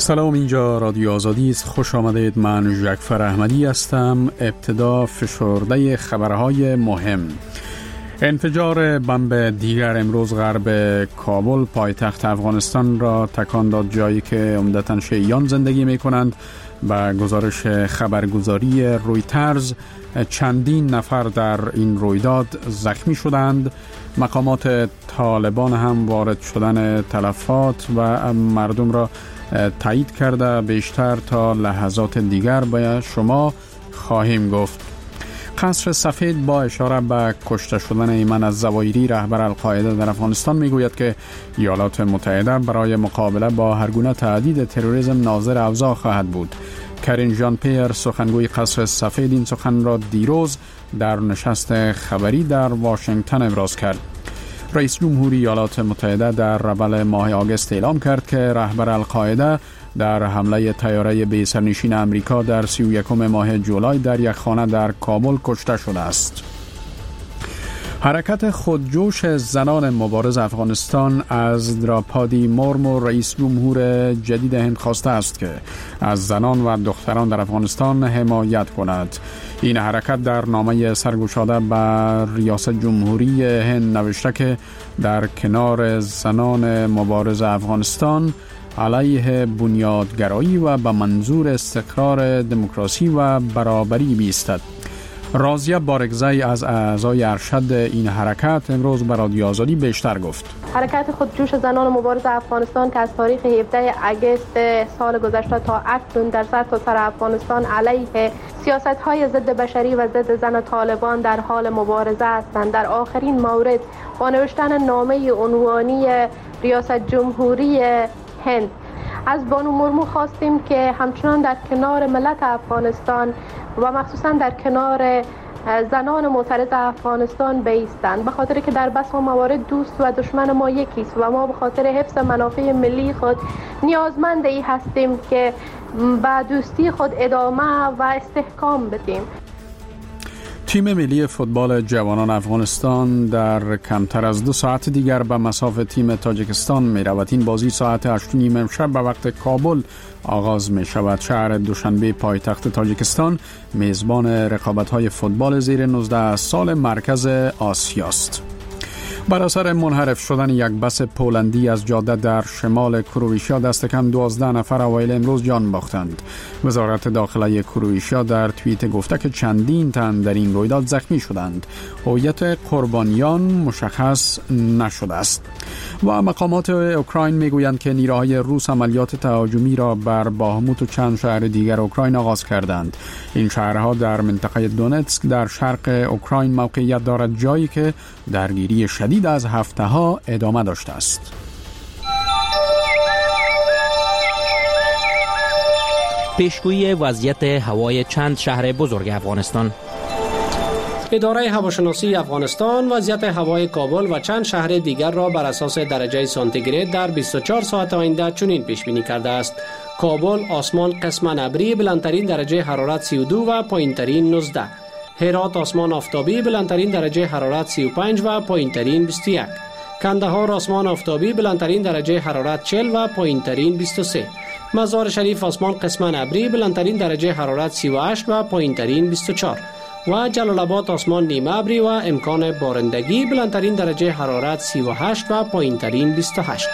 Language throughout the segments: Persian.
سلام، اینجا رادیو آزادی است. خوش آمدید. من ژکفر احمدی هستم. ابتدا فشرده خبرهای مهم. انفجار بمب دیگر امروز غرب کابل پایتخت افغانستان را تکان داد، جایی که عمدتاً شیعیان زندگی می کنند. با گزارش خبرگزاری رویترز چندین نفر در این رویداد زخمی شدند. مقامات طالبان هم وارد شدن تلفات و مردم را تایید کرده. بیشتر تا لحظات دیگر به شما خواهیم گفت. قصر سفید با اشاره به کشته شدن ایمن الظواهری رهبر القاعده در افغانستان میگوید که ایالات متحده برای مقابله با هر گونه تهدید تروریسم ناظر اوضاع خواهد بود. کرین ژان پیر سخنگوی قصر سفید این سخن را دیروز در نشست خبری در واشنگتن ابراز کرد. رئیس جمهوری ایالات متحده در اول ماه آگوست اعلام کرد که رهبر القاعده در حمله طیاره بی سرنشین امریکا در 31 ماه جولای در یک خانه در کابل کشته شده است. حرکت خودجوش زنان مبارز افغانستان از دراپادی مورمو رئیس جمهور جدید هند خواسته است که از زنان و دختران در افغانستان حمایت کند. این حرکت در نامه سرگشاده به ریاست جمهوری هند نوشته که در کنار زنان مبارز افغانستان علیه بنیادگرایی و به منظور استقرار دموکراسی و برابری بیستد. راضیه بارگزی از اعضای ارشد این حرکت امروز به رادیو آزادی بیشتر گفت. حرکت خودجوش زنان مبارز افغانستان که از تاریخ 17 اگست سال گذشته تا اکنون در سرتاسر افغانستان علیه سیاست‌های ضد بشری و ضد زن طالبان در حال مبارزه هستند، در آخرین مورد با نوشتن نامه عنوانی ریاست جمهوری هند از بانو مورمو خواستیم که همچنان در کنار ملت افغانستان و مخصوصا در کنار زنان معترض افغانستان بایستند، به خاطر که در بسا موارد دوست و دشمن ما یکی است و ما به خاطر حفظ منافع ملی خود نیازمند ای هستیم که به دوستی خود ادامه و استحکام بدیم. تیم ملی فوتبال جوانان افغانستان در کمتر از 2 ساعت دیگر به مصاف تیم تاجیکستان می رود. این بازی ساعت 8:30 امشب به وقت کابل آغاز می شود. شهر دوشنبه پایتخت تاجیکستان میزبان رقابت‌های فوتبال زیر 19 سال مرکز آسیاست. بر اثر منحرف شدن یک بس پولندی از جاده در شمال کرواتیا دست کم 12 نفر اوایل امروز جان باختند. وزارت داخله کرواتیا در توییت گفته که چندین تن در این رویداد زخمی شدند. هویت قربانیان مشخص نشده است. و مقامات اوکراین میگویند که نیروهای روس عملیات تهاجمی را بر باهموت و چند شهر دیگر اوکراین آغاز کردند. این شهرها در منطقه دونتسک در شرق اوکراین موقعیت دارد، جایی که درگیری شدید از هفته‌ها ادامه داشته است. پیشگویی وضعیت هوای چند شهر بزرگ افغانستان. اداره هواشناسی افغانستان وضعیت هوای کابل و چند شهر دیگر را بر اساس درجه سانتیگراد در 24 ساعت آینده چنین پیش بینی کرده است: کابل آسمان قسماً ابری، بلندترین درجه حرارت 32 و پایینترین 19. هرات آسمان آفتابی، بلندترین درجه حرارت 35 و پایینترین 21. کندهار آسمان آفتابی، بلندترین درجه حرارت 40 و پایینترین 23. مزار شریف آسمان قسماً ابری، بلندترین درجه حرارت 38 و پایینترین 24. و جلال آباد آسمان نیمه ابری و امکان بارندگی، بلندترین درجه حرارت 38 و پایینترین 28.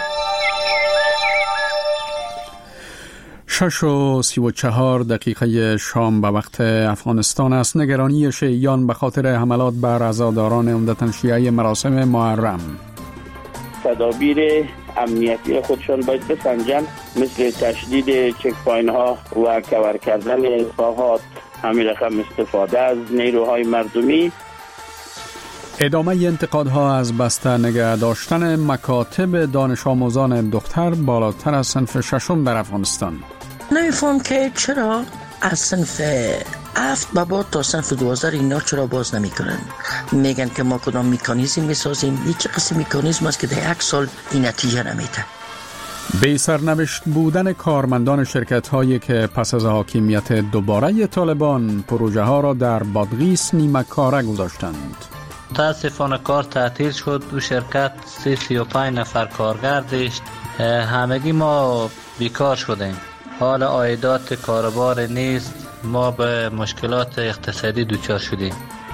6:34 شام به وقت افغانستان است. نگرانی شیعیان به خاطر حملات بر عزاداران عمدتاً شیعه مراسم محرم. تدابیر امنیتی خودشان باید بسنجن، مثل تشدید چک‌پاین ها و کور کردن اصلاحات، همین رقم استفاده از نیروهای مردمی. ادامه انتقادها از بسته نگه داشتن مکاتب دانش آموزان دختر بالاتر از صنف 6 در افغانستان. نمیفهم که چرا از صنف 7 به بعد تا صنف 12 اینا چرا باز نمی کنن. میگن که ما کدام مکانیزم میسازیم. هیچ قسم مکانیزم است که در 1 سال این نتیجه نمیده. بی سرنوشت بودن کارمندان شرکت هایی که پس از حاکمیت دوباره طالبان پروژه ها را در بادغیس نیمه کاره گذاشتند. متاسفانه کار تعطیل شد. دو شرکت 35 نفر کارگر داشت. همگی ما بیکار شدیم. حال عایدات کاربار نیست، ما به مشکلات اقتصادی دچار شدیم.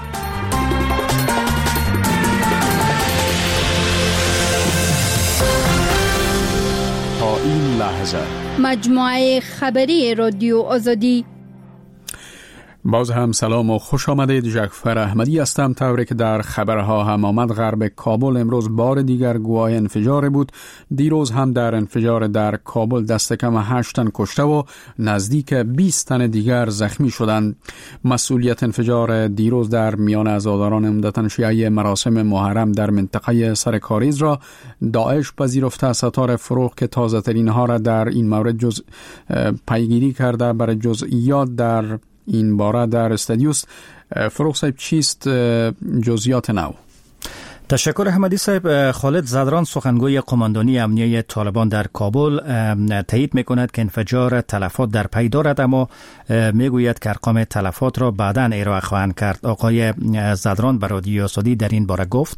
تا این لحظه مجموعه خبری رادیو آزادی. باز هم سلام و خوش آمدید. جعفر احمدی هستم. طوری که در خبرها هم آمد، غرب کابل امروز بار دیگر گواه انفجار بود. دیروز هم در انفجار در کابل دست کم 8 تن کشته و نزدیک 20 تن دیگر زخمی شدند. مسئولیت انفجار دیروز در میان عزاداران عمدتاً شیعه مراسم محرم در منطقه سرکاریز را داعش پذیرفته. ستار فروغ که تازه ترین ها را در این مورد پیگیری کرده، برای جزئیات در این باره در استودیوست. فروغ صاحب، چیست جزئیات نو؟ تشکر احمدی صاحب. خالد زدران سخنگوی قماندانی امنیه طالبان در کابل تایید میکند که انفجار تلفات در پی دارد، اما میگوید که ارقام تلفات را بعداً ارائه خواهند کرد. آقای زدران به رادیو آزادی در این باره گفت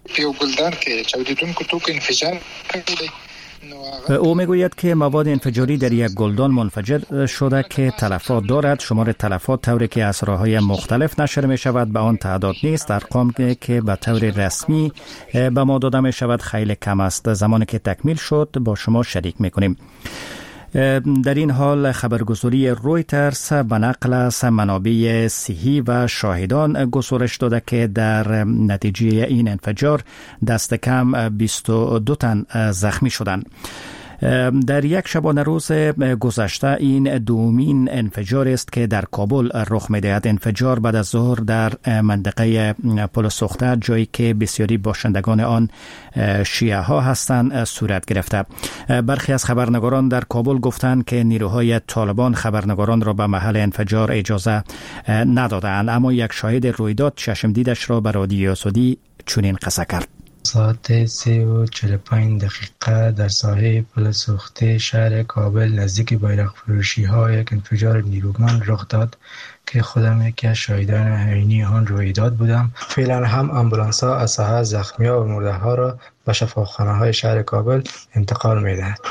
او میگوید که مواد انفجاری در یک گلدان منفجر شده که تلفات دارد. شمار تلفات طوری که از راه‌های مختلف نشر می شود به آن تعداد نیست. ارقام که به طور رسمی به ما داده می شود خیلی کم است. زمانی که تکمیل شد با شما شریک می کنیم. در این حال خبرگزاری رویترز به نقل از منابع صحی و شاهدان گزارش داده که در نتیجه این انفجار دست کم 22 تن زخمی شدند. در یک شبانه روز گذشته این دومین انفجار است که در کابل رخ می‌دهد. انفجار بعد از ظهر در منطقه پل سوخته، جایی که بسیاری باشندگان آن شیعه ها هستند، صورت گرفته. برخی از خبرنگاران در کابل گفتند که نیروهای طالبان خبرنگاران را به محل انفجار اجازه ندادند، اما یک شاهد رویداد چشم دیدش را به رادیو آزادی چنین قصه کرد. ساعت 3:45 در ساحه پل سوخته شهر کابل نزدیک بیرق فروشی ها یک انفجار نیرومند رخ داد که خودم یکی از شاهدان عینی آن رویداد بودم. فعلا هم آمبولانس ها از ساحه زخمی ها و مرده ها را به شفاخانه های شهر کابل انتقال می دهد.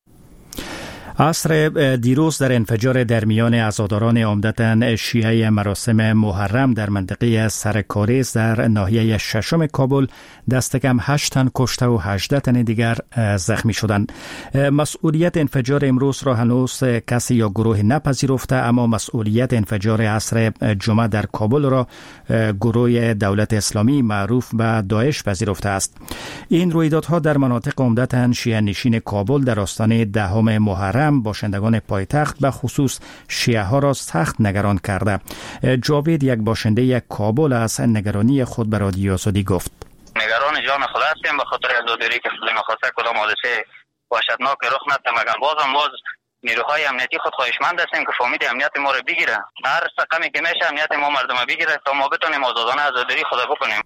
عصر دیروز در انفجار در میان عزاداران عمدتاً شیعه مراسم محرم در منطقه سرکاریز در ناحیه ششم کابل دست کم 8 تن کشته و 18 تن دیگر زخمی شدند. مسئولیت انفجار امروز را هنوز کسی یا گروه نپذیرفته، اما مسئولیت انفجار عصر جمعه در کابل را گروه دولت اسلامی معروف به داعش پذیرفته است. این رویدادها در مناطق عمدتاً شیعه نشین کابل در آستانه 10 محرم باشندگان پایتخت به خصوص شیعه ها را سخت نگران کرده. جاوید، یک باشنده یک کابل، از نگرانی خود به رادیو آزادی گفت: نگران جان خود هستیم به خاطر عزاداری که خود نخواسته کدام حادثه وحشتناک رخ نده، مگر باز نیروهای امنیتی خود خواهشمند هستیم که فامید امنیت ما رو بگیره، هر رقمی که میشه امنیت ما مردم بگیره تا ما بتونیم آزادانه عزاداری خود بکنیم.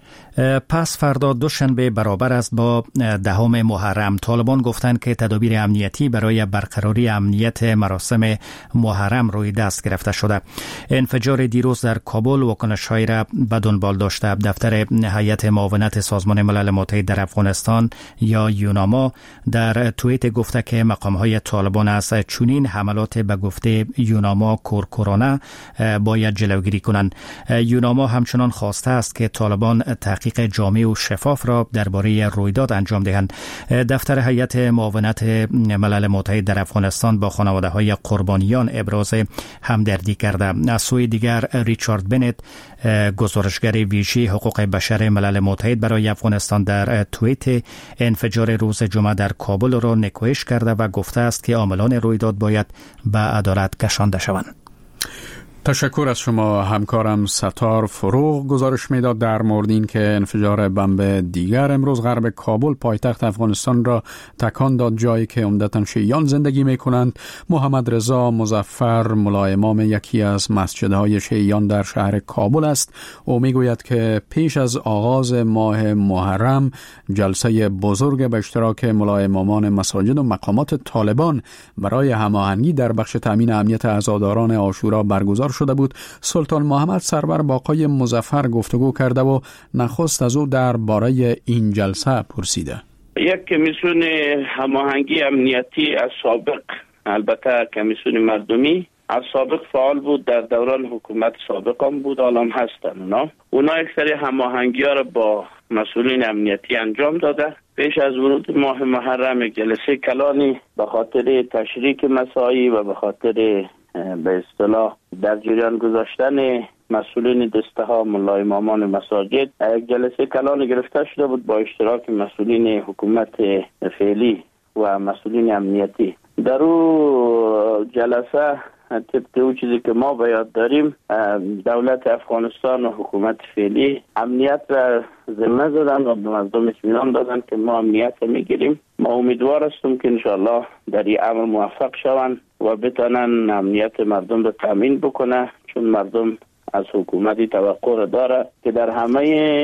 پس فردا دوشنبه برابر است با 10 محرم. طالبان گفتند که تدابیر امنیتی برای برقراری امنیت مراسم محرم روی دست گرفته شده. انفجار دیروز در کابل واکنش‌هایی را به دنبال داشته. دفتر هیئت معاونت سازمان ملل متحد در افغانستان یا یوناما در توییت گفته که مقام‌های طالبان از چنین حملات به گفته یوناما کورکورانه باید جلوگیری کنند. یوناما همچنان خواسته است که طالبان تحقیق جامع و شفاف را درباره رویداد انجام دهند. دفتر هیئت معاونت ملل متحد در افغانستان با خانواده‌های قربانیان ابراز همدردی کرده. از سوی دیگر ریچارد بنت، گزارشگر ویژه حقوق بشر ملل متحد برای افغانستان، در توییت انفجار روز جمعه در کابل را نکوهش کرده و گفته است که عاملان رویداد باید به عدالت کشانده شوند. تشکر از شما همکارم ستار فروغ. گزارش میداد در مورد این که انفجار بمب دیگر امروز غرب کابل پایتخت افغانستان را تکان داد، جایی که عمدتاً شیعیان زندگی میکنند. محمد رضا مظفر، ملا امام یکی از مسجدهای شیعیان در شهر کابل است. او میگوید که پیش از آغاز ماه محرم جلسه بزرگ به اشتراک ملا امامان مساجد و مقامات طالبان برای هماهنگی در بخش تامین امنیت عزاداران عاشورا برگزار شده بود. سلطان محمد سرور با آقای مظفر گفتگو کرده و نخست از او درباره این جلسه پرسیده. یک کمیسیون هماهنگی امنیتی از سابق البته کمیسیون مردمی از سابق فعال بود، در دوران حکومت سابق هم بود، حالا هم هستن. اونا یک سری هماهنگی ها را با مسئولین امنیتی انجام داده. پیش از ورود ماه محرم جلسه کلانی به خاطر تشریک مساعی و به خاطر به اصطلاح در جریان گذاشتن مسئولین دسته ها ملا امامان مساجد یک جلسه کلان گرفته شده بود با اشتراک مسئولین حکومت فعلی و مسئولین امنیتی. در او جلسه طبق او چیزی که ما به یاد داریم، دولت افغانستان و حکومت فعلی امنیت را ذمه زدن و به مردم اطمینان دادن که ما امنیت را میگیریم. ما امیدوار هستیم که انشاءالله در این امر موفق شوند و بتانن امنیت مردم را تامین بکنه، چون مردم از حکومتی توقع را داره که در همه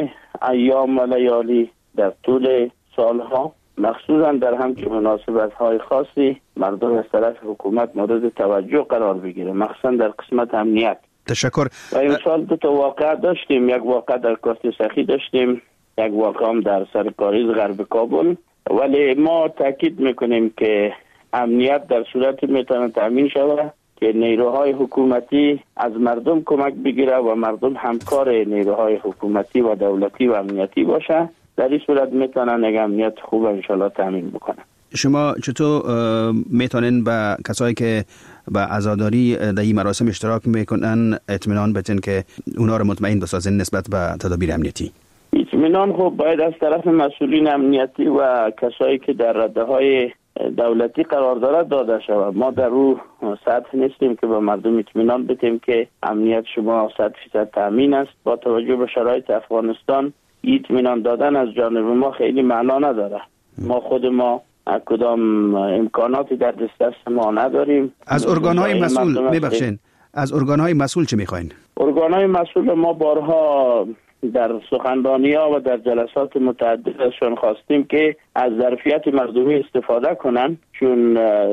ایام و لیالی در طول سالها، مخصوصا در همچین مناسبت‌های خاصی، مردم از طرف حکومت مورد توجه قرار بگیره، مخصوصا در قسمت امنیت. تشکر. و این سال دو تا واقعه داشتیم، یک واقعه در کارت سخی داشتیم، یک واقعه هم در سرکاریز غرب کابل. ولی ما تاکید میکنیم که امنیت در صورت میتونه تامین شود که نیروهای حکومتی از مردم کمک بگیره و مردم همکار نیروهای حکومتی و دولتی و امنیتی باشه. در این صورت میتونن یک امنیت خوب انشالله تامین بکنن. شما چطور میتونین به کسایی که به عزاداری در این مراسم اشتراک میکنن اطمینان بدین که اونا رو مطمئن بسازین نسبت به تدابیر امنیتی؟ اطمینان خب باید از طرف مسئولین امنیتی و کسایی که در رده‌های دولتی قرار دارد داده شود. ما در او سطح نیستیم که به مردم اطمینان بدیم که امنیت شما 100% تامین است. با توجه به شرایط افغانستان اطمینان دادن از جانب ما خیلی معنا نداره. ما خود ما کدام امکاناتی در دست ما نداریم. از ارگان‌های مسئول میبخشین، از ارگان‌های مسئول چه میخواین؟ ارگان‌های مسئول ما بارها در سخنرانی‌ها و در جلسات متعدد ازشون خواستیم که از ظرفیت مردمی استفاده کنن، چون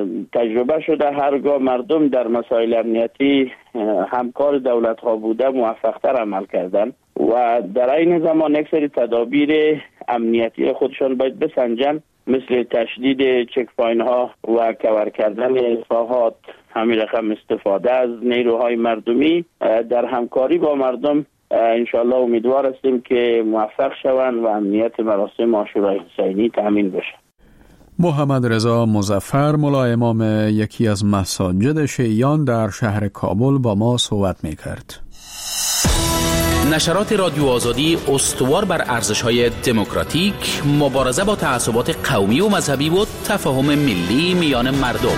تجربه شده هرگاه مردم در مسائل امنیتی همکار دولت‌ها بوده موفق‌تر عمل کردن و در این زمان یک سری تدابیر امنیتی خودشان باید بسنجن، مثل تشدید چک پاین ها و کور کردن ساحات، همین رقم استفاده از نیروهای مردمی در همکاری با مردم. انشاءالله امیدوار هستیم که موفق شوند و امنیت مراسم عاشورای حسینی تامین بشه. محمد رضا مظفر، ملا امام یکی از مساجد شیعیان در شهر کابل، با ما صحبت می‌کرد. نشرات رادیو آزادی استوار بر ارزش‌های دموکراتیک، مبارزه با تعصبات قومی و مذهبی و تفاهم ملی میان مردم.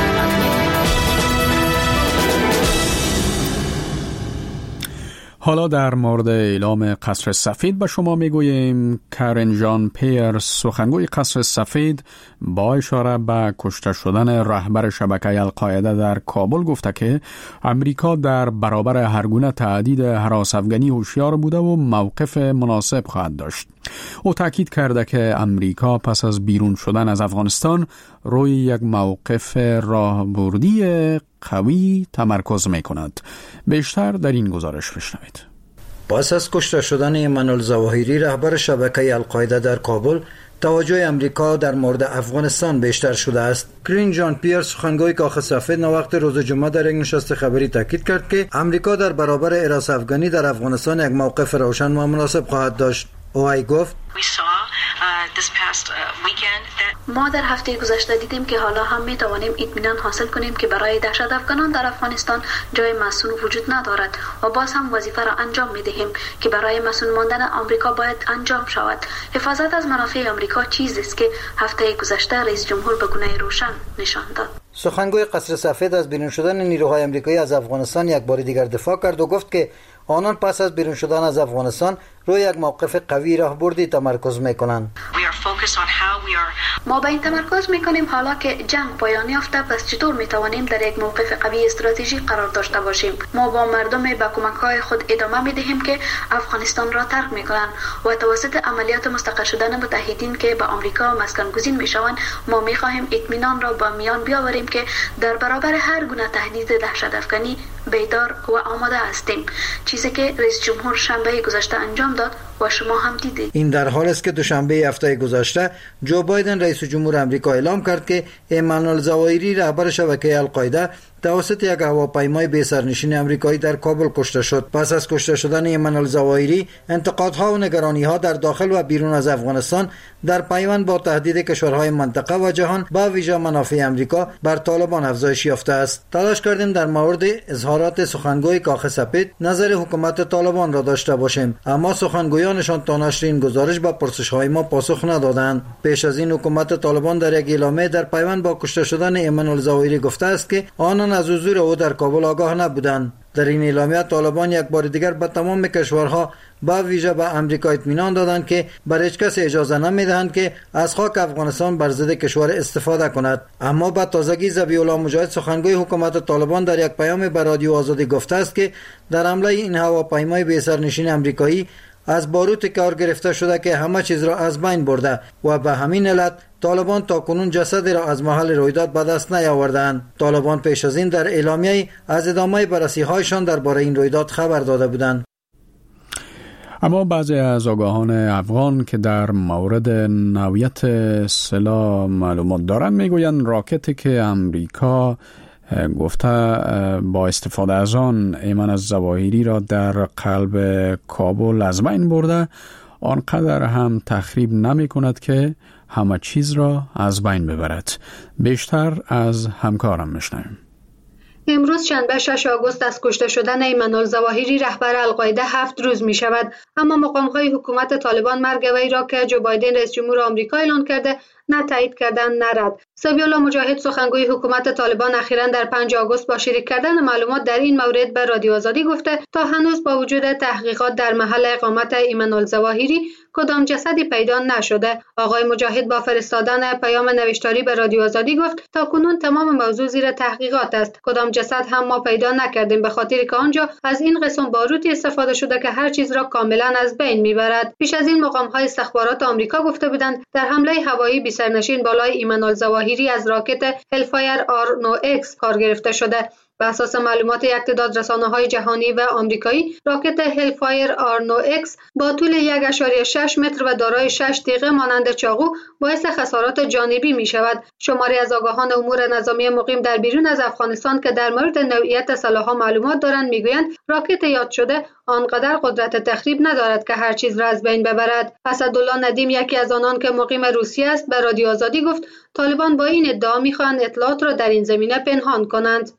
حالا در مورد اعلام قصر سفید به شما میگوییم. کارن ژان پیر، سخنگوی قصر سفید، با اشاره به کشته شدن رهبر شبکه القاعده در کابل گفته که امریکا در برابر هر گونه تهدید هراس‌افغانی هوشیار بوده و موقف مناسب خواهد داشت. او تاکید کرده که امریکا پس از بیرون شدن از افغانستان روی یک موقف راهبردی قوی تمرکز می کند. بیشتر در این گزارش بشنوید. پس از کشته شدن ایمان الظواهری رهبر شبکه القاعده در کابل، توجه امریکا در مورد افغانستان بیشتر شده است. کارن ژان پیر، سخنگوی کاخ سفید، نوقت روز جمعه در یک نشست خبری تاکید کرد که امریکا در برابر هراس افغانی در افغانستان یک موقف روشن و مناسب خواهد داشت. او گفت ما در هفته گذشته دیدیم که حالا هم می توانیم اطمینان حاصل کنیم که برای دهشت افغانان در افغانستان جای مسئول وجود ندارد و باز هم وظیفه را انجام می دهیم که برای مسئول ماندن آمریکا باید انجام شود. حفاظت از منافع آمریکا چیزی است که هفته گذشته رئیس جمهور به گونه روشن نشان داد. سخنگوی قصر سفید از بیرون شدن نیروهای آمریکایی از افغانستان یک بار دیگر دفاع کرد و گفت که آنان پس از بیرون شدن از افغانستان روی یک موقف قوی راهبردی تمرکز میکنند. ما به این تمرکز میکنیم حالا که جنگ پایان یافته، پس چطور میتوانیم در یک موقف قوی استراتژیک قرار داشته باشیم. ما با مردم به کمک‌های خود ادامه میدهیم که افغانستان را ترک میکنند و توسط عملیات مستقر شدن متحدین که به آمریکا مسکن گزین میشوند، ما میخواهیم اطمینان را با میان بیاوریم که در برابر هر گونه تهدید دهشت افغانی بیدار و آماده هستیم. چیزی که رئیس جمهور شنبه گذشته انجام داد و شما هم دیدید. این در حال است که دوشنبه هفته گذشته جو بایدن رئیس جمهور آمریکا اعلام کرد که ایمانوئل ظواهری رهبر شبکه القاعده توسط یک هواپیمای بی سرنشین آمریکایی در کابل کشته شد. پس از کشته شدن ایمانوئل ظواهری، انتقادها و نگرانی‌ها در داخل و بیرون از افغانستان در پیوند با تهدید کشورهای منطقه و جهان با ویژه منافع آمریکا بر طالبان افزایش یافته است. تلاش کردیم در مورد اظهارات سخنگوی کاخ سفید نظر حکومت طالبان را داشته باشیم، اما سخنگویانشان تا نشر این گزارش به پرسش‌های ما پاسخ ندادند. پیش از این حکومت طالبان در یک اعلامیه در پیوند با کشته شدن ایمانوئل ظواهری گفته است که آنان از حضور او در کابل آگاه نبودند. در این اعلامیه طالبان یک بار دیگر به تمام کشورها با ویژه به آمریکا اطمینان دادند که بر هیچ کس اجازه نمیدهند که از خاک افغانستان بر ضد کشور استفاده کند. اما با تازگی ذبیح الله مجاهد سخنگوی حکومت طالبان در یک پیام به رادیو آزادی گفته است که در حمله این هواپیمای بی سرنشین آمریکایی از باروت کار گرفته شده که همه چیز را از بین برده و به همین علت طالبان تاکنون جسدی را از محل رویداد به دست نیاوردند. طالبان پیش از این در اعلامیه از ادامه بررسی‌هایشان درباره این رویداد خبر داده بودند. اما بعضی از آگاهان افغان که در مورد نوعیت سلاح معلومات دارند میگویند راکتی که امریکا گفته با استفاده از آن ایمن الظواهری را در قلب کابل از بین برده آنقدر هم تخریب نمی کند که همه چیز را از بین ببرد. بیشتر از همکارم میشنویم. امروز شنبه 6 آگوست از کشته شدن ایمانوئل ظواهری رهبر القاعده 7 روز می شود، اما مقام‌های حکومت طالبان مرگ وی را که جو بایدن رئیس جمهور آمریکا اعلان کرده نه تایید کردن نه رد. ذبیح الله مجاهد سخنگوی حکومت طالبان اخیراً در 5 آگوست با شریک کردن معلومات در این مورد به رادیو آزادی گفته تا هنوز با وجود تحقیقات در محل اقامت ایمانوئل ظواهری کدام جسدی پیدا نشده. آقای مجاهد با فرستادن پیام نوشتاری به رادیو آزادی گفت تا کنون تمام موضوع زیر تحقیقات است. کدام جسد هم ما پیدا نکردیم به خاطر که آنجا از این قسم باروتی استفاده شده که هر چیز را کاملا از بین میبرد. پیش از این مقام‌های استخبارات آمریکا گفته بودند در حمله هوایی بی سرنشین بالای ایمانوئل ظواهری از راکت هلفایر R9X کار گرفته شده. بر اساس معلومات یک تعداد رسانه‌های جهانی و آمریکایی، راکت هلفایر R9X با طول 1.6 متر و دارای 6 تیغه مانند چاقو باعث خسارات جانبی می شود. شماری از آگاهان امور نظامی مقیم در بیرون از افغانستان که در مورد نوعیت سلاح‌ها معلومات دارند میگویند راکت یاد شده آنقدر قدرت تخریب ندارد که هر چیز را از بین ببرد. اسدالله ندیم یکی از آنان که مقیم روسیه است به رادیو آزادی گفت طالبان با این ادعا میخواهند اطلاعات را در این زمینه پنهان کنند.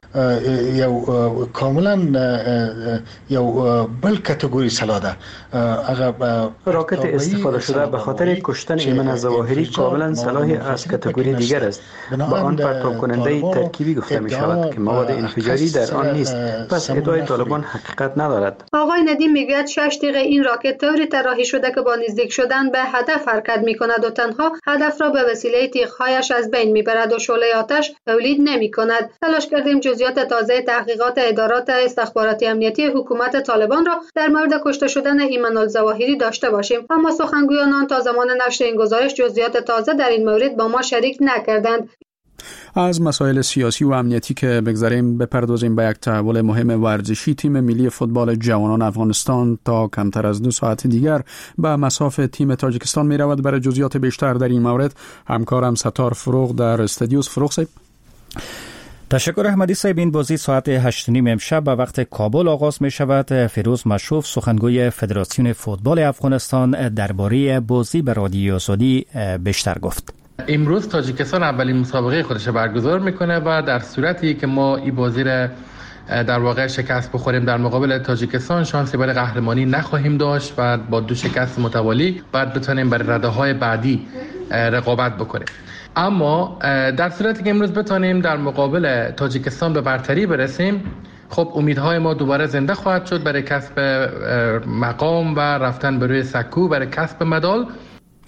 کاملا بل کاتگوری سلاح ده. راکت استفاده شده به خاطر کشتن ایمن الظواهری کاملا سلاحی از کاتگوری دیگر است. با آن پرتاب کننده ترکیبی گفته می شود که مواد انفجاری در آن نیست. پس ادعای طالبان حقیقت ندارد. آقای ندیم میگوید 6 تیغه این راکت طوری طراحی شده که با نزدیک شدن به هدف حرکت می کند و تنها هدف را به وسیله تیغ‌هایش از بین میبرد و شعله آتش تولید نمی کند. تلاش کردیم جزئیات تازه تحقیقات ادارات استخباراتی امنیتی حکومت طالبان را در مورد کشته شدن ایمانوئل ظواهری داشته باشیم، اما سخنگویان تا زمان نشر این گزارش جزئیات تازه در این مورد با ما شریک نکردند. از مسائل سیاسی و امنیتی که بگذاریم بپردازیم به یک تحول مهم ورزشی. تیم ملی فوتبال جوانان افغانستان تا کمتر از 2 ساعت دیگر به مصاف تیم تاجیکستان می رود. برای جزئیات بیشتر در این مورد همکارم ستار فروغ در استودیو. فروغ صاحب. تشکر احمدی صاحب. این بازی ساعت 8:30 امشب به وقت کابل آغاز می شود. فیروز مشروف سخنگوی فدراسیون فوتبال افغانستان درباره بازی به رادیو آزادی بیشتر گفت. امروز تاجیکستان اولین مسابقه خودش برگزار میکنه و در صورتی که ما این بازی را در واقع شکست بخوریم در مقابل تاجیکستان شانسی برای قهرمانی نخواهیم داشت و با 2 شکست متوالی بعد بتونیم برای رده‌های بعدی رقابت بکنیم. اما در صورتی که امروز بتونیم در مقابل تاجیکستان به برتری برسیم، خب امیدهای ما دوباره زنده خواهد شد برای کسب مقام و رفتن به روی سکو برای کسب مدال.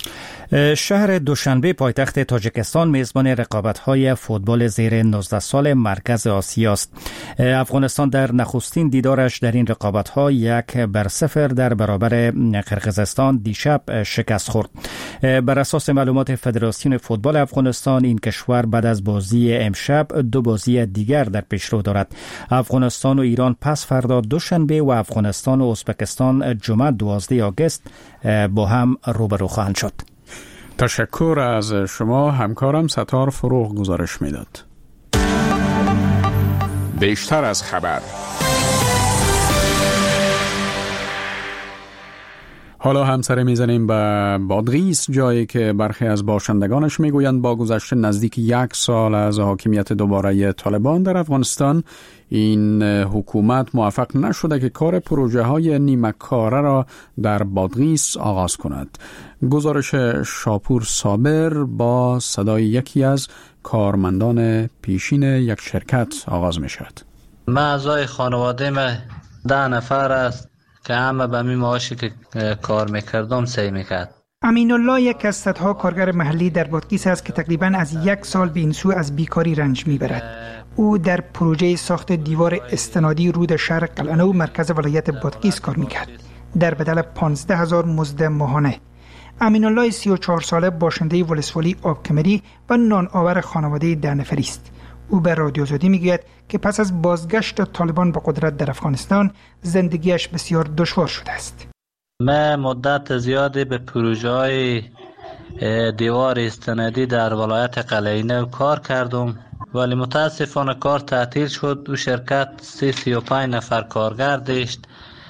شهر دوشنبه پایتخت تاجیکستان میزبان رقابت‌های فوتبال زیر 19 سال مرکز آسیا است. افغانستان در نخستین دیدارش در این رقابت‌ها 1-0 در برابر قرقیزستان دیشب شکست خورد. بر اساس معلومات فدراسیون فوتبال افغانستان این کشور بعد از بازی امشب 2 بازی دیگر در پیشرو دارد. افغانستان و ایران پس فردا دوشنبه و افغانستان و ازبکستان جمعه 12 آگوست با هم روبرو خواهند شد. تشکر از شما. همکارم ستار فروغ گزارش میداد. بیشتر از خبر. حالا همسره میزنیم به بادغیس، جایی که برخی از باشندگانش میگویند با گذشت نزدیک 1 سال از حاکمیت دوباره طالبان در افغانستان این حکومت موفق نشده که کار پروژه های نیمه کاره را در بادغیس آغاز کند. گزارش شاپور صابر با صدای یکی از کارمندان پیشین یک شرکت آغاز می شود. من اعضای خانواده من 10 نفر است که همه به می معاشی که کار میکردم سعی میکرد. امین الله یک از صدها کارگر محلی در بادغیس است که تقریباً از 1 سال به این سو از بیکاری رنج میبرد. او در پروژه ساخت دیوار استنادی رود شهر قلعه‌نو مرکز ولایت بادغیس کار میکرد در بدل 15,000 مزد ماهانه. امین الله 34 ساله باشنده ولسوالی آبکمری و نانآور خانواده 10 نفری است. او به رادیو آزادی میگوید که پس از بازگشت طالبان به قدرت در افغانستان زندگیش بسیار دشوار شده است. من مدت زیادی به پروژه‌های دیوار استنادی در ولایت قلعه‌نو کار کردم، ولی متاسفانه کار تعطیل شد. او شرکت 35 نفر کارگر داشت.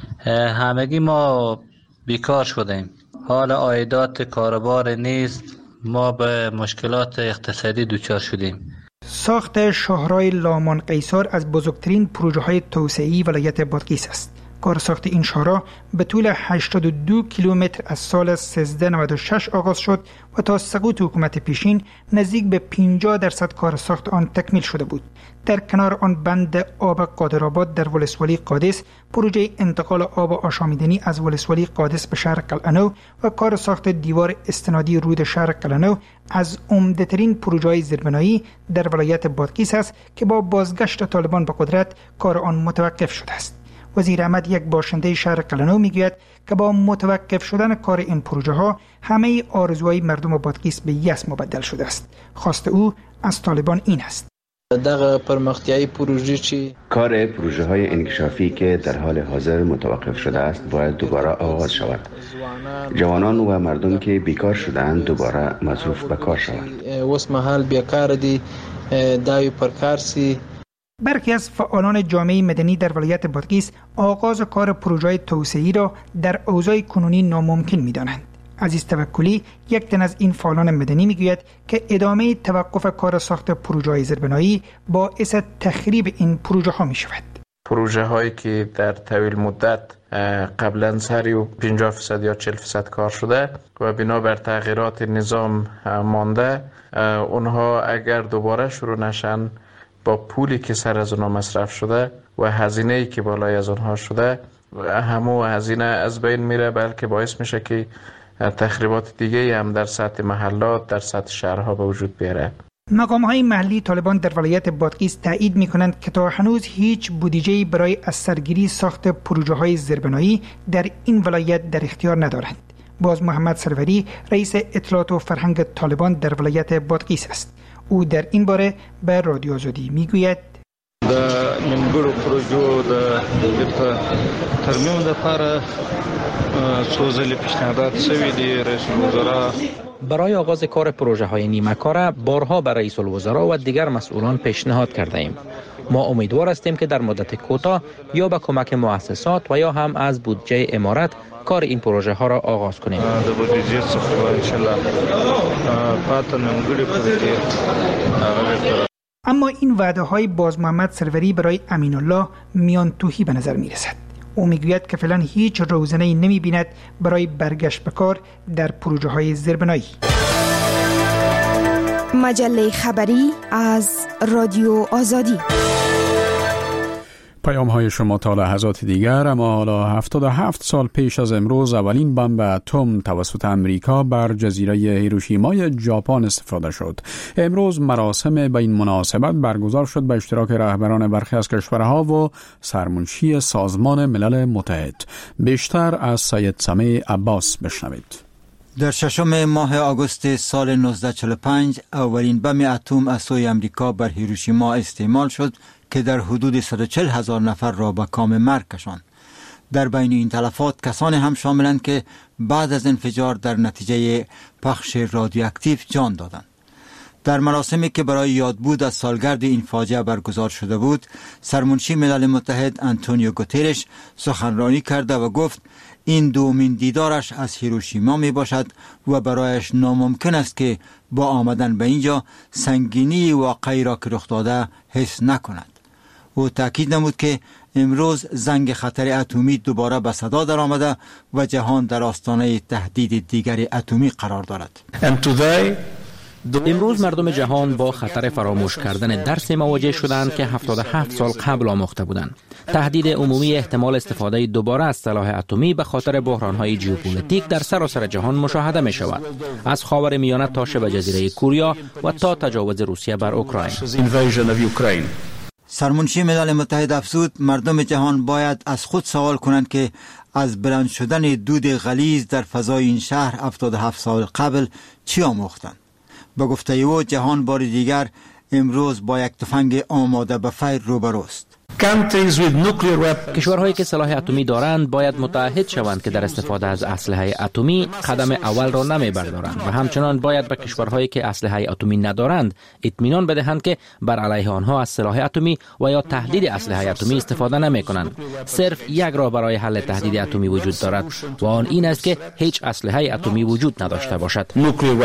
همگی ما بیکار شدیم. حال عایدات کاربار نیست. ما به مشکلات اقتصادی دچار شدیم. ساخت شاهراه لامان قیصر از بزرگترین پروژه‌های توسعه‌ای ولایت بادغیس است. کار ساخت این شاهراه به طول 82 کیلومتر از سال 1396 آغاز شد و تا سقوط حکومت پیشین نزدیک به 50% کار ساخت آن تکمیل شده بود. در کنار آن بند آب قادرآباد در ولسوالی قادس، پروژه انتقال آب آشامیدنی از ولسوالی قادس به شهر قلعه‌نو و کار ساخت دیوار استنادی رود شهر قلعه‌نو از عمده‌ترین پروژه‌های زیربنایی در ولایت بادغیس است که با بازگشت طالبان به قدرت کار آن متوقف شده است. وزیر احمد، یک باشنده شهر قلعه‌نو، میگوید که با متوقف شدن کار این پروژه ها همه آرزوهای مردم بادغیس به یأس مبدل شده است. خواست او از طالبان این است: دغه پرمختیایی پروژه چی کار پروژه های انکشافی که در حال حاضر متوقف شده است باید دوباره آغاز شود. جوانان و مردم که بیکار شدند دوباره مصروف به کار شوند. اوس مهال بیکار دي دایو پرکارسی. برخی از فعالان جامعه مدنی در ولایت بادغیس آغاز کار پروژه توسعه‌ای را در اوضاع کنونی ناممکن می‌دانند. عزیز توکلی، یک تن از این فعالان مدنی میگوید که ادامه توقف کار ساخت پروژه‌های زیربنایی باعث تخریب این پروژه ها می شود. پروژه هایی که در طویل مدت قبلا سری 50% یا 40% کار شده و بنابر تغییرات نظام مانده، اونها اگر دوباره شروع نشن با پولی که سر از اونها مصرف شده و هزینه‌ای که بالای از اونها شده، همو هزینه از بین میره، بلکه باعث میشه که تخریبات دیگه هم در سطح محلات، در سطح شهرها به وجود بیاره. مقام‌های محلی طالبان در ولایت بادغیس تایید می‌کنند که تا هنوز هیچ بودجه‌ای برای از سرگیری ساخت پروژه‌های زیربنایی در این ولایت در اختیار ندارند. باز محمد سروری، رئیس اطلاعات و فرهنگ طالبان در ولایت بادغیس است. او در این باره به رادیو آزادی میگوید: د نیمګړو پروژو د ترمیم لپاره څو ځلې پیشنهادات شوي دي. رئیس الوزرا برای آغاز کار پروژه های نیمه کاره بارها به رئیس الوزرا و دیگر مسئولان پیشنهاد کرده ایم. ما امیدوار هستیم که در مدت کوتاه یا به کمک مؤسسات و یا هم از بودجه امارت کار این پروژه ها را آغاز کنیم. د بودجه څخه ان شاء الله پاتې نیمګړي پروژې هغه. اما این وعده های باز محمد سروری برای امین الله میان توهی به نظر می رسد. او میگوید که فعلا هیچ روزنه‌ای نمی بیند برای برگشت به کار در پروژه های زیربنایی. مجله خبری از رادیو آزادی. پیام های شما تا لحظات دیگر. اما حالا 77 سال پیش از امروز اولین بمب اتم توسط امریکا بر جزیره هیروشیمای ژاپن استفاده شد. امروز مراسم به این مناسبت برگزار شد به اشتراک رهبران برخی از کشورها و سرمنشی سازمان ملل متحد. بیشتر از سید سمیع عباس بشنوید. در ششم ماه آگوست سال 1945 اولین بم اتم از سوی امریکا بر هیروشیما استعمال شد که در حدود 140,000 نفر را به کام مرگ کشاند. در بین این تلفات کسانی هم شاملند که بعد از انفجار در نتیجه پخش رادیواکتیو جان دادند. در مراسمی که برای یادبود از سالگرد این فاجعه برگزار شده بود، سرمنشی ملل متحد آنتونیو گوترش سخنرانی کرده و گفت این دومین دیدارش از هیروشیما می باشد و برایش ناممکن است که با آمدن به اینجا سنگینی واقعی را که رخ داده حس نکند. او تاکید نمود که امروز زنگ خطر اتمی دوباره به صدا در آمده و جهان در آستانه تهدید دیگر اتمی قرار دارد. امروز مردم جهان با خطر فراموش کردن درس مواجه شدند که 77 سال قبل آموخته بودند. تهدید عمومی احتمال استفاده دوباره از سلاح اتمی به خاطر بحران‌های ژئوپلیتیک در سراسر جهان مشاهده می شود، از خاورمیانه تا شبه جزیره کوریا و تا تجاوز روسیه بر اوکراین. سرمنشی ملل متحد افزود مردم جهان باید از خود سوال کنند که از بلند شدن دود غلیظ در فضای این شهر 77 سال قبل چی آموختند. به گفته او جهان بار دیگر امروز با یک تفنگ آماده به فیر روبروست. کشورهایی که سلاح اتمی دارند باید متعهد شوند که در استفاده از اسلحه اتمی قدم اول را نمیبردارند و همچنان باید به کشورهایی که اسلحه اتمی ندارند اطمینان بدهند که بر علیه آنها از سلاح اتمی و یا تهدید اسلحه اتمی استفاده نمیکنند. صرف یک راه برای حل تهدید اتمی وجود دارد و آن این است که هیچ اسلحه اتمی وجود نداشته باشد.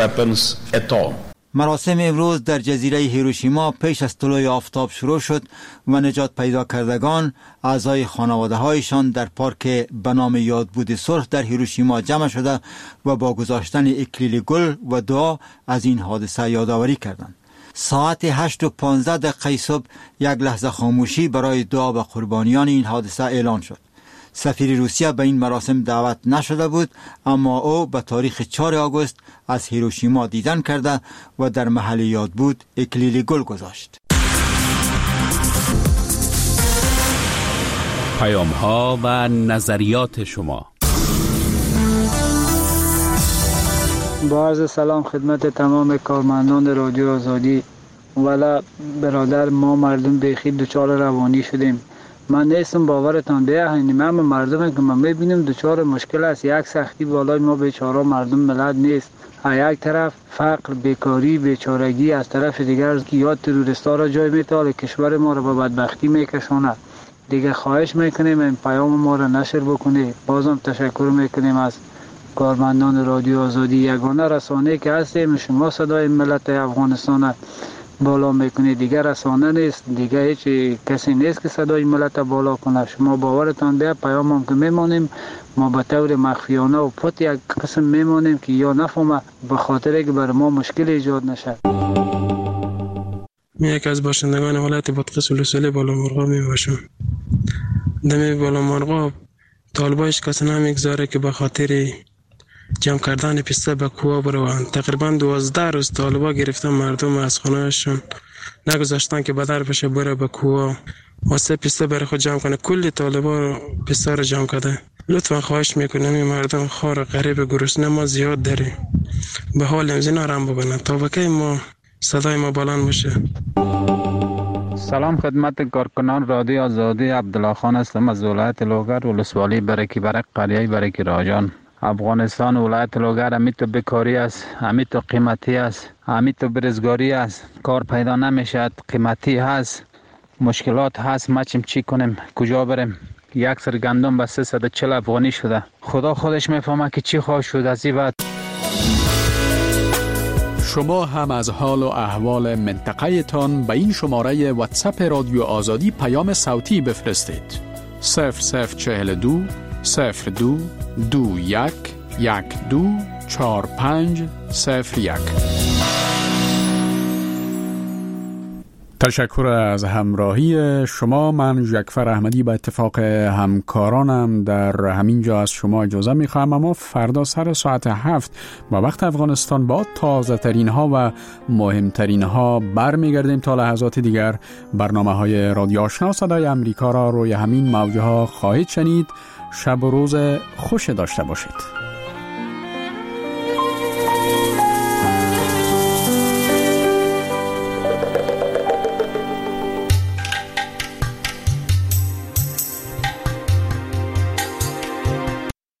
مراسم امروز در جزیره هیروشیما پیش از طلوع آفتاب شروع شد و نجات پیدا کردگان اعضای خانواده هایشان در پارک به نام یادبود صلح در هیروشیما جمع شده و با گذاشتن اکلیل گل و دعا از این حادثه یادآوری کردند. ساعت 8:15 صبح یک لحظه خاموشی برای دعا و قربانیان این حادثه اعلان شد. سفیر روسیه به این مراسم دعوت نشده بود، اما او به تاریخ 4 آگوست از هیروشیما دیدن کرده و در محل یادبود اکلیل گل گذاشت. پیام ها و نظریات شما. با عرض سلام خدمت تمام کارمندان رادیو آزادی. ولی برادر ما مردم بیخی دچار روانی شدیم. من نیستم باورتان بیاهنیم، اما مردم که من میبینیم دچار مشکل است. یک سختی بالای ما بیچاره مردم ملت نیست. یک طرف فقر، بیکاری، بیچارگی، از طرف دیگر که یا تروریستا را جای میتاله کشور ما را به بدبختی میکشونه. دیگه خواهش میکنیم این پیام ما را نشر بکنید. بازم تشکر میکنیم از کارمندان رادیو آزادی. یگانه رسانه که هستیم شما صدای ملت افغانستان بالا میکنه، دیگه رسانه نیست، دیگه هیچ کسی نیست که صدای ملت بالا کنه. شما باورتان بیاد پیامم که میمانیم ما به طور مخفیانه و پت یک قسم میمانیم که یا نفهمه به خاطر که بر ما مشکل ایجاد نشه. من یک از باشندگان ولایت بادغیس ولسوالی بالامرغاب میباشم. دم بالامرغاب طالبایش کسی نمیگذاره که به خاطر جمع کردن پسته به کوه بروند. تقریبا 12 روز طالبا گرفتن مردم از خانه‌شون، نگذاشتن که بدر بشه بره به کوه واسه پسته برای خود جمع کنه. کلی طالبا پسته رو جمع کرده. لطفا خواهش میکنم این مردم خار غریب گرسنه ما زیاد داریم، به حال امزینا رم ببینن تا وقتی ما صدای ما بلند باشه. سلام خدمت کارکنان رادیو آزادی. عبدالله خان هستم از ولایت لوگر ولسوالی برکی برک قریه برکی راجان. افغانستان ولایت لوگر همی تو بیکاری است، همی تو قیمتی است، همی تو برزگاری است، کار پیدا نمیشد، قیمتی هست، مشکلات هست. ما چی کنیم، کجا بریم؟ یک سر گندم به 340 افغانی شده. خدا خودش میفهمه که چی خواهد شد از این بعد. شما هم از حال و احوال منطقه تان به این شماره واتساپ رادیو آزادی پیام صوتی بفرستید. 0042 02 21 12 45 01. تشکر از همراهی شما. من جعفر احمدی به اتفاق همکارانم در همین جا از شما اجازه میخواهم، اما فردا سر ساعت 7 با وقت افغانستان با تازه ترین ها و مهمترین ها برمیگردیم. تا لحظات دیگر برنامه های رادیو آشنا صدای امریکا را روی همین موجه ها خواهید شنید. شب و روز خوش داشته باشید.